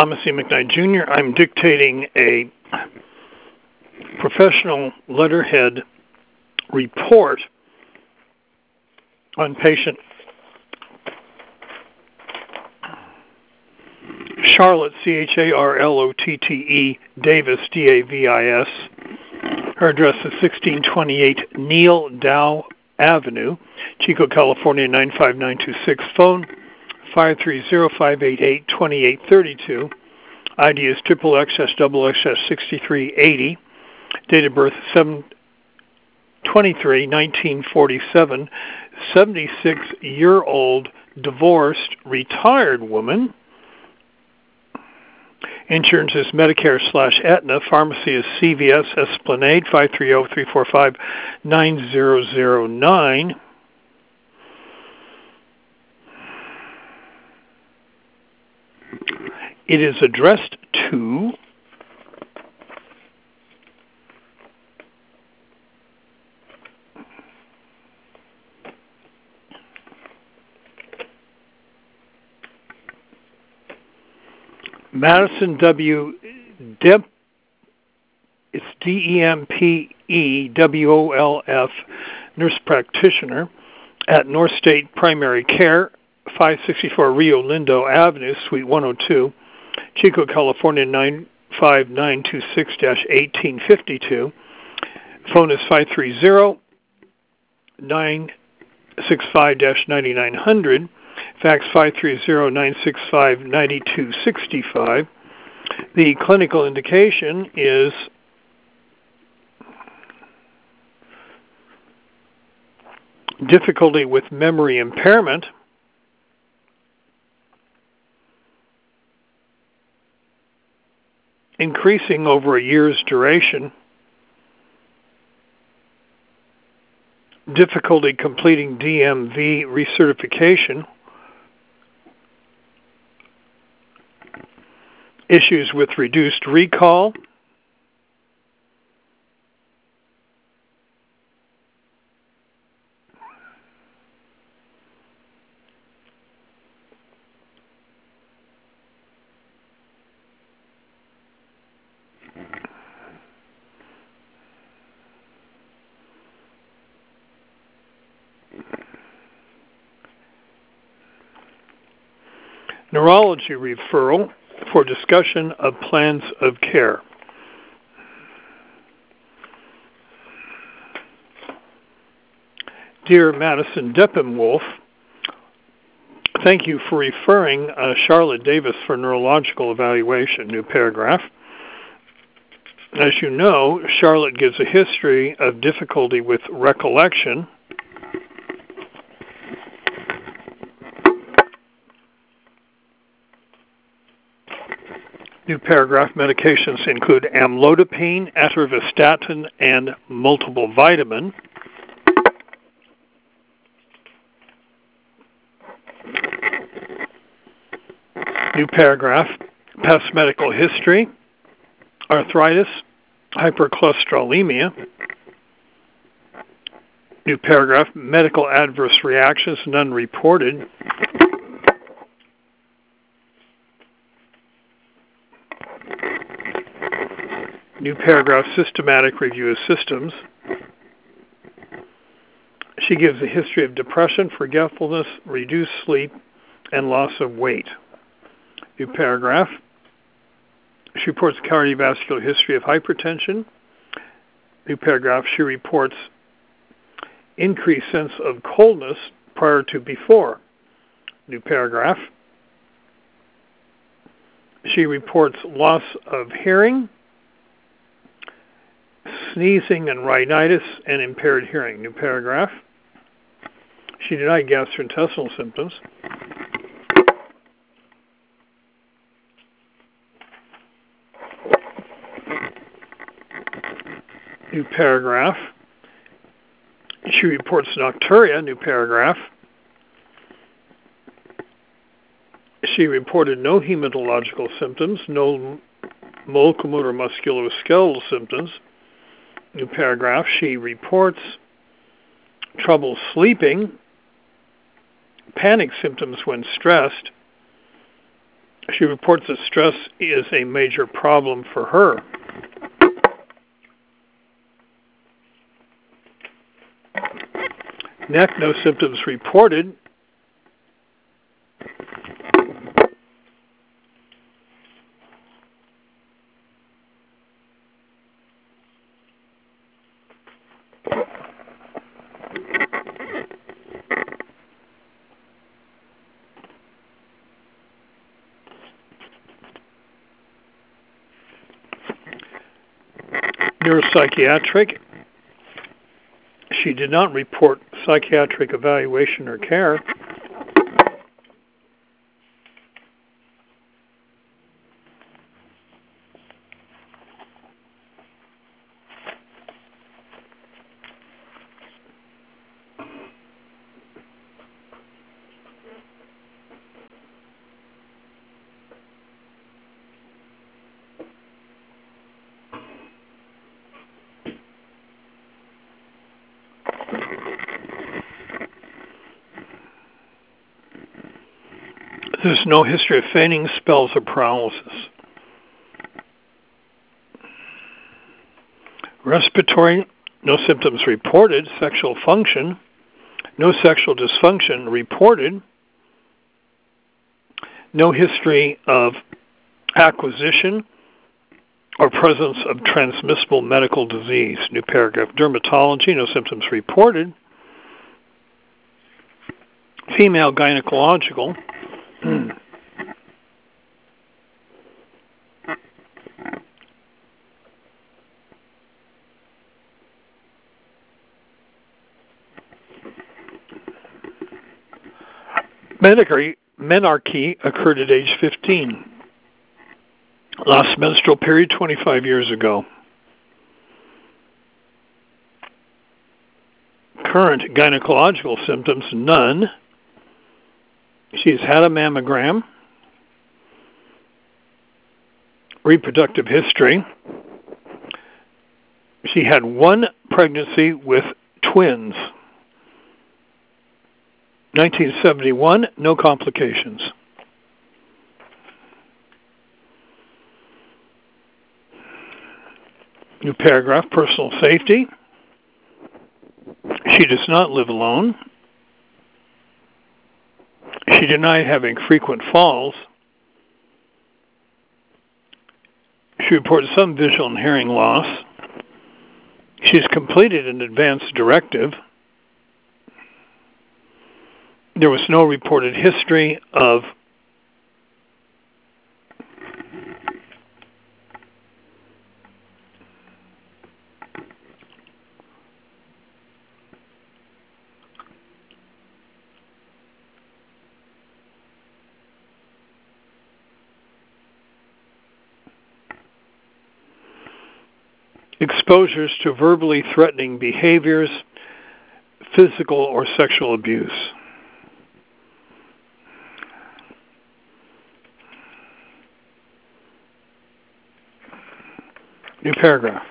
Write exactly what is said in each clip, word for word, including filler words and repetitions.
Thomas E. McKnight, Junior I'm dictating a professional letterhead report on patient Charlotte, C H A R L O T T E, Davis, D A V I S. Her address is sixteen twenty-eight Neil Dow Avenue, Chico, California, nine five nine two six. Phone five three zero, five eight eight, two eight three two. I D is triple X S double X S sixty-three eighty. Date of birth seven twenty-three nineteen forty-seven. seventy-six-year-old divorced retired woman. Insurance is Medicare slash Aetna. Pharmacy is C V S Esplanade, five three zero, three four five, nine zero zero nine. It is addressed to Madison W. Demp, it's D E M P E W O L F, nurse practitioner at North State Primary Care, five sixty-four Rio Lindo Avenue, Suite one oh two, Chico, California, nine five nine two six, eighteen fifty-two. Phone is five three zero, nine six five, nine nine hundred. Fax five three zero, nine six five, nine two six five. The clinical indication is difficulty with memory impairment, increasing over a year's duration, difficulty completing D M V recertification, issues with reduced recall, neurology referral for discussion of plans of care. Dear Madison Deppenwolf, thank you for referring uh, Charlotte Davis for neurological evaluation. New paragraph. As you know, Charlotte gives a history of difficulty with recollection, new paragraph. Medications include amlodipine, atorvastatin, and multiple vitamin. New paragraph. Past medical history, arthritis, hypercholesterolemia. New paragraph. Medical adverse reactions, none reported. New paragraph. Systematic review of systems. She gives a history of depression, forgetfulness, reduced sleep, and loss of weight. New paragraph. She reports cardiovascular history of hypertension. New paragraph. She reports increased sense of coldness prior to before. New paragraph. She reports loss of hearing, sneezing and rhinitis, and impaired hearing. New paragraph. She denied gastrointestinal symptoms. New paragraph. She reports nocturia. New paragraph. She reported no hematological symptoms, no locomotor musculoskeletal symptoms. New paragraph. She reports trouble sleeping, panic symptoms when stressed, She reports that stress is a major problem for her. Neck, no symptoms reported. Neuropsychiatric. She did not report psychiatric evaluation or care. There's no history of fainting, spells, or paralysis. Respiratory, no symptoms reported. Sexual function, no sexual dysfunction reported. No history of acquisition or presence of transmissible medical disease. New paragraph. Dermatology, no symptoms reported. Female gynecological. Menarche, menarche occurred at age fifteen. Last menstrual period twenty-five years ago. Current gynecological symptoms, none. She's had a mammogram. Reproductive history. She had one pregnancy with twins. nineteen seventy-one, no complications. New paragraph, personal safety. She does not live alone. She denied having frequent falls. She reported some visual and hearing loss. She's completed an advance directive. There was no reported history of exposures to verbally threatening behaviors, physical or sexual abuse. New paragraph.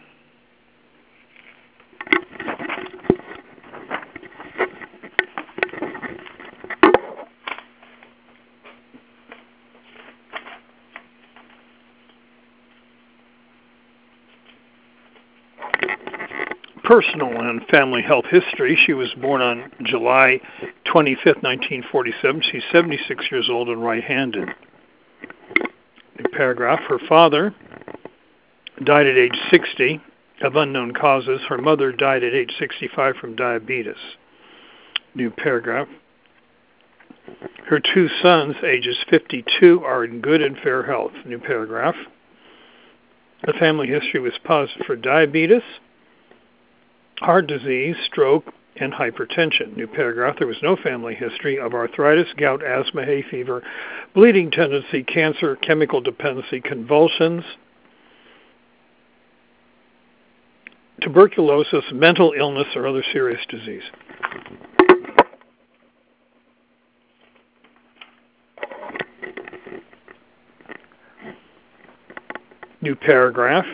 Personal and family health history. She was born on July twenty-fifth, nineteen forty-seven. She's seventy-six years old and right-handed. New paragraph. Her father died at age sixty of unknown causes. Her mother died at age sixty-five from diabetes. New paragraph. Her two sons, ages fifty-two, are in good and fair health. New paragraph. The family history was positive for diabetes, heart disease, stroke, and hypertension. New paragraph. There was no family history of arthritis, gout, asthma, hay fever, bleeding tendency, cancer, chemical dependency, convulsions, tuberculosis, mental illness, or other serious disease. New paragraph.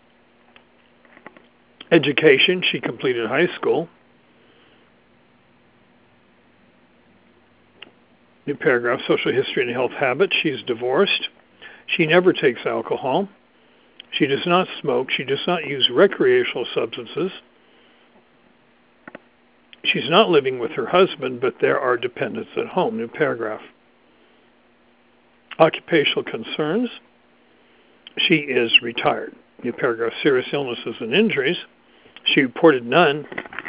Education. She completed high school. New paragraph, social history and health habits. She's divorced. She never takes alcohol. She does not smoke. She does not use recreational substances. She's not living with her husband, but there are dependents at home. New paragraph. Occupational concerns. She is retired. New paragraph. Serious illnesses and injuries. She reported none.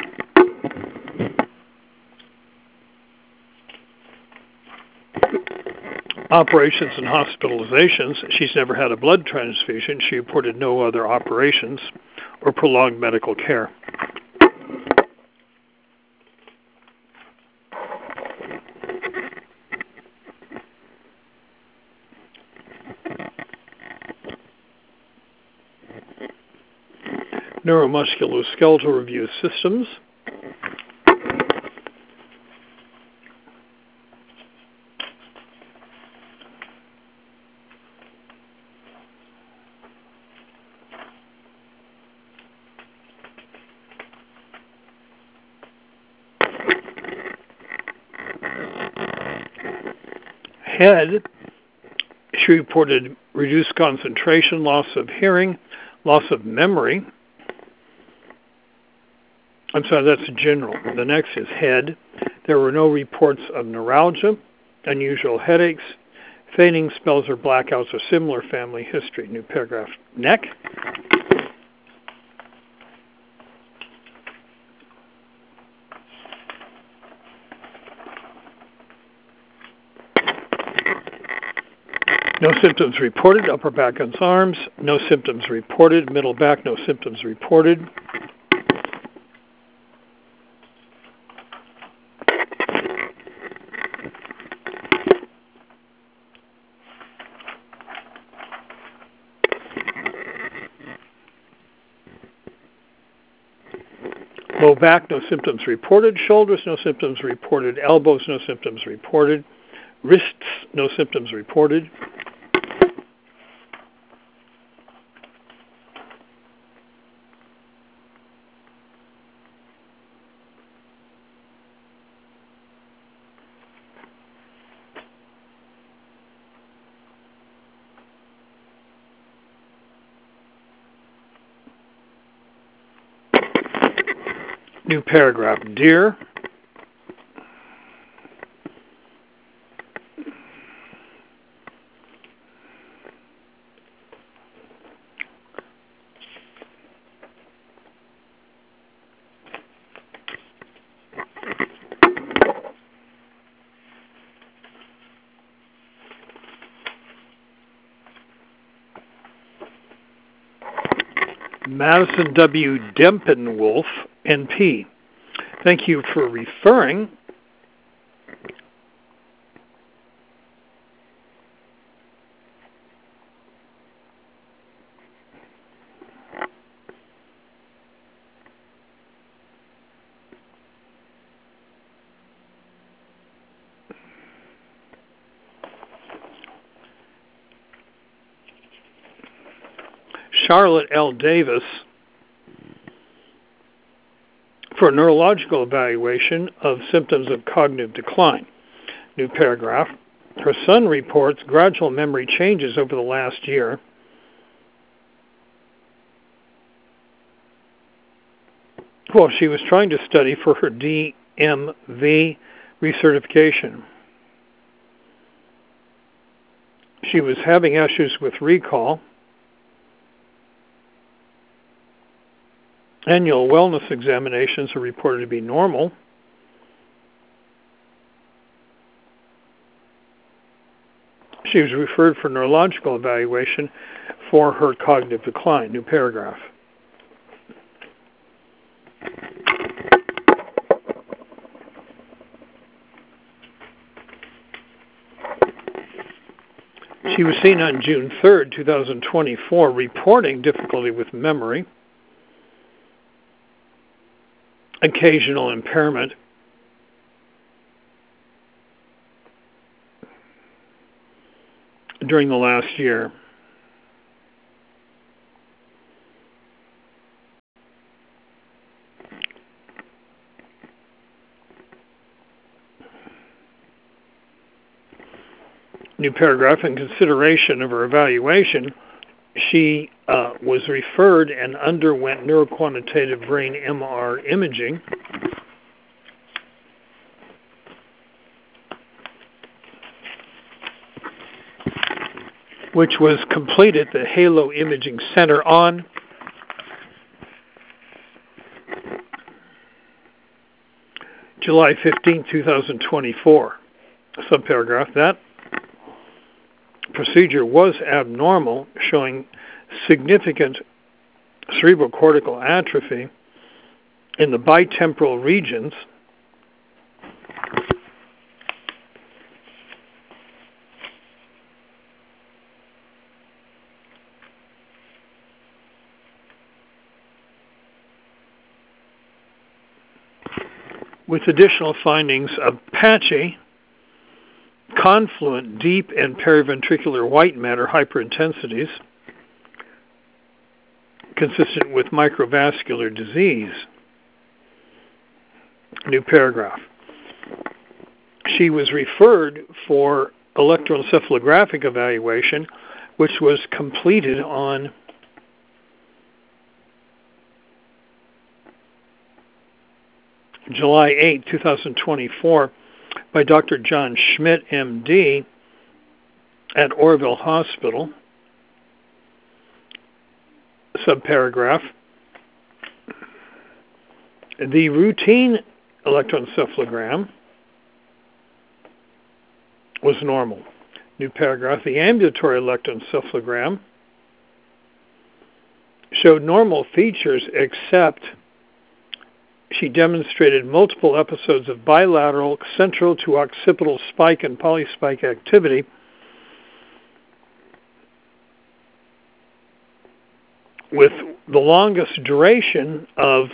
Operations and hospitalizations. She's never had a blood transfusion. She reported no other operations or prolonged medical care. Neuromusculoskeletal review systems. Head. She reported reduced concentration, loss of hearing, loss of memory. I'm sorry, that's general. The next is head. There were no reports of neuralgia, unusual headaches, fainting, spells, or blackouts, or similar family history. New paragraph. Neck. No symptoms reported. Upper back and arms. No symptoms reported. Middle back. No symptoms reported. Low back, no symptoms reported. Shoulders, no symptoms reported. Elbows, no symptoms reported. Wrists, no symptoms reported. New paragraph. Deer. Madison W. Dempenwolf, N P. Thank you for referring. Charlotte L. Davis for neurological evaluation of symptoms of cognitive decline. New paragraph. Her son reports gradual memory changes over the last year. Well, she was trying to study for her D M V recertification. She was having issues with recall. Annual wellness examinations are reported to be normal. She was referred for neurological evaluation for her cognitive decline. New paragraph. She was seen on June third, two thousand twenty-four, reporting difficulty with memory, occasional impairment, during the last year. New paragraph. In consideration of her evaluation, she uh, was referred and underwent neuroquantitative brain M R imaging. Which was completed at the Halo Imaging Center on July fifteenth, two thousand twenty-four. Subparagraph. That procedure was abnormal, showing significant cerebrocortical atrophy in the bitemporal regions with additional findings of patchy, confluent, deep, and periventricular white matter hyperintensities consistent with microvascular disease. New paragraph. She was referred for electroencephalographic evaluation, which was completed on July eighth, two thousand twenty-four by Doctor John Schmidt, M D, at Oroville Hospital. Subparagraph. The routine electroencephalogram was normal. New paragraph. The ambulatory electroencephalogram showed normal features, except she demonstrated multiple episodes of bilateral central to occipital spike and polyspike activity with the longest duration of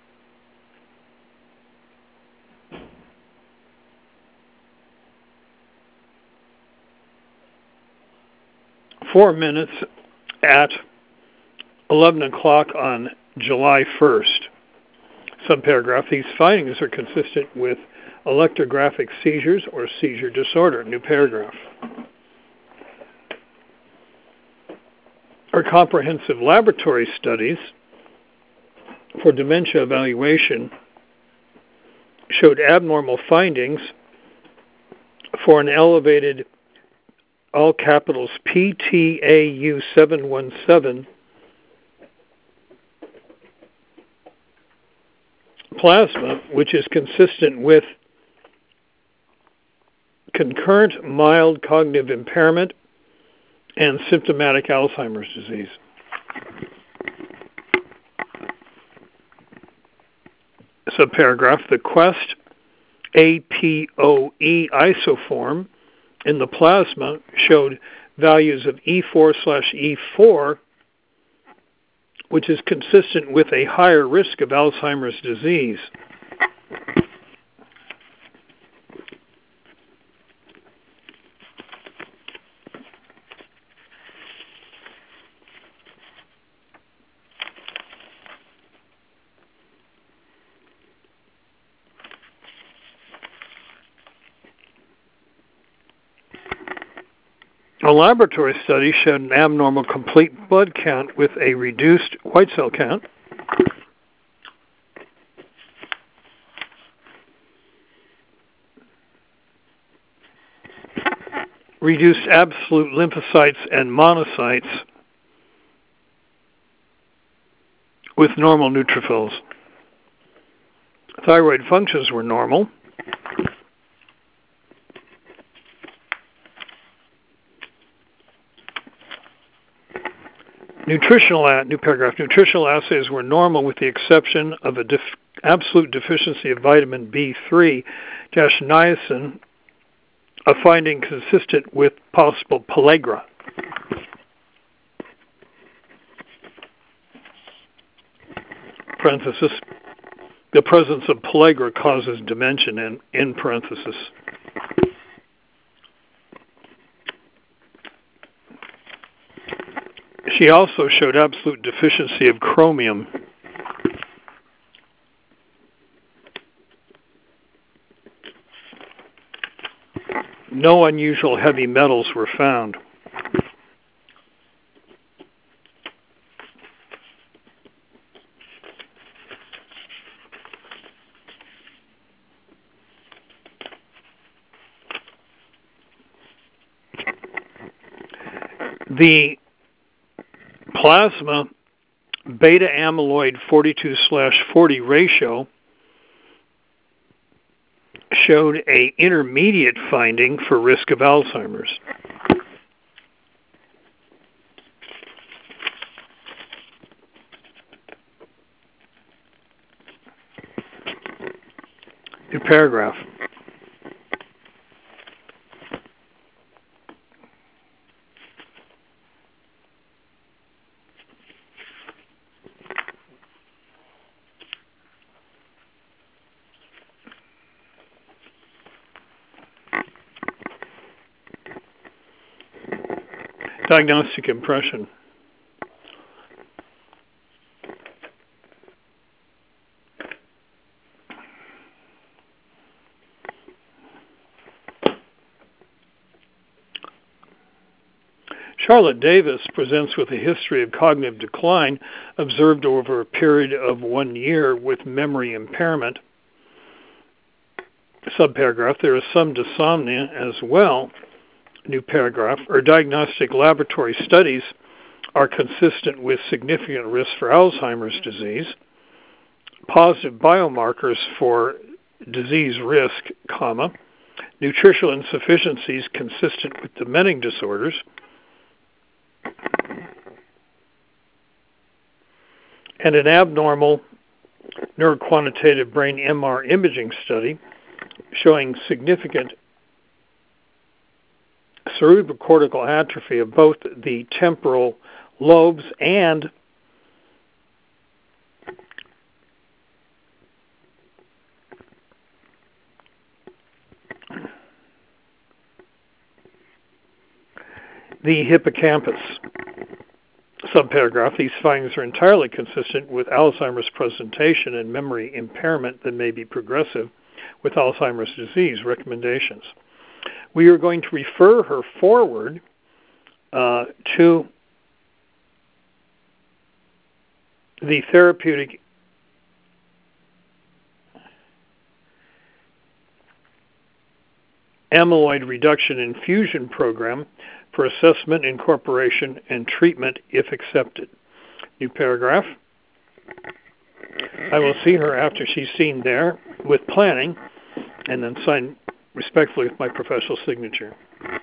four minutes at eleven o'clock on July first. Subparagraph. These findings are consistent with electrographic seizures or seizure disorder. New paragraph. Our comprehensive laboratory studies for dementia evaluation showed abnormal findings for an elevated, all capitals, P T A U seven one seven plasma, which is consistent with concurrent mild cognitive impairment and symptomatic Alzheimer's disease. Subparagraph. The Quest A P O E isoform in the plasma showed values of E four slash E four, which is consistent with a higher risk of Alzheimer's disease. A laboratory study showed an abnormal complete blood count with a reduced white cell count. Reduced absolute lymphocytes and monocytes with normal neutrophils. Thyroid functions were normal. Nutritional, new paragraph, nutritional assays were normal with the exception of a def, absolute deficiency of vitamin B three, niacin, a finding consistent with possible pellagra. Parenthesis, the presence of pellagra causes dementia, in, in parenthesis. She also showed absolute deficiency of chromium. No unusual heavy metals were found. The plasma beta amyloid forty-two slash forty ratio showed a intermediate finding for risk of Alzheimer's. New paragraph. Diagnostic impression. Charlotte Davis presents with a history of cognitive decline observed over a period of one year with memory impairment. Subparagraph, there is some dysomnia as well. New paragraph, or diagnostic laboratory studies are consistent with significant risk for Alzheimer's disease. Positive biomarkers for disease risk, comma, nutritional insufficiencies consistent with dementing disorders, and an abnormal neuroquantitative brain M R imaging study showing significant cerebrocortical atrophy of both the temporal lobes and the hippocampus. Subparagraph, these findings are entirely consistent with Alzheimer's presentation and memory impairment that may be progressive with Alzheimer's disease. Recommendations. We are going to refer her forward uh, to the therapeutic amyloid reduction infusion program for assessment, incorporation, and treatment if accepted. New paragraph. I will see her after she's seen there with planning and then sign respectfully with my professional signature.